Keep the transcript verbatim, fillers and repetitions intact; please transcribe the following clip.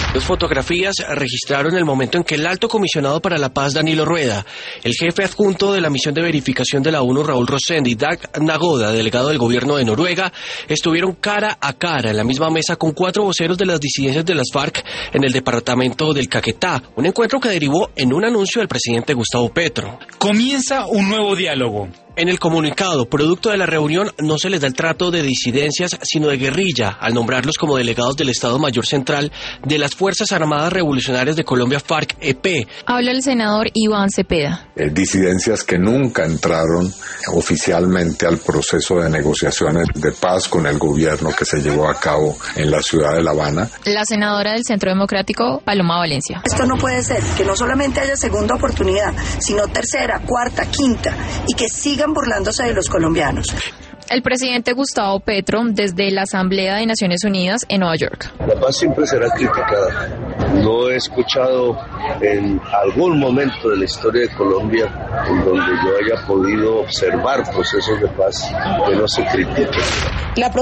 Las fotografías registraron el momento en que el alto comisionado para la paz, Danilo Rueda, el jefe adjunto de la misión de verificación de la ONU, Raúl Rossendi, y Dag Nagoda, delegado del gobierno de Noruega, estuvieron cara a cara en la misma mesa con cuatro voceros de las disidencias de las FARC en el departamento del Caquetá, un encuentro que derivó en un anuncio del presidente Gustavo Petro. Comienza un nuevo diálogo. En el comunicado, producto de la reunión, no se les da el trato de disidencias, sino de guerrilla, al nombrarlos como delegados del Estado Mayor Central de las Fuerzas Armadas Revolucionarias de Colombia, FARC-E P. Habla el senador Iván Cepeda. Eh, disidencias que nunca entraron oficialmente al proceso de negociaciones de paz con el gobierno que se llevó a cabo en la ciudad de La Habana. La senadora del Centro Democrático, Paloma Valencia. Esto no puede ser, que no solamente haya segunda oportunidad, sino tercera, cuarta, quinta, y que sigan burlándose de los colombianos. El presidente Gustavo Petro desde la Asamblea de Naciones Unidas en Nueva York. La paz siempre será criticada. No he escuchado en algún momento de la historia de Colombia en donde yo haya podido observar procesos de paz que no se critiquen. La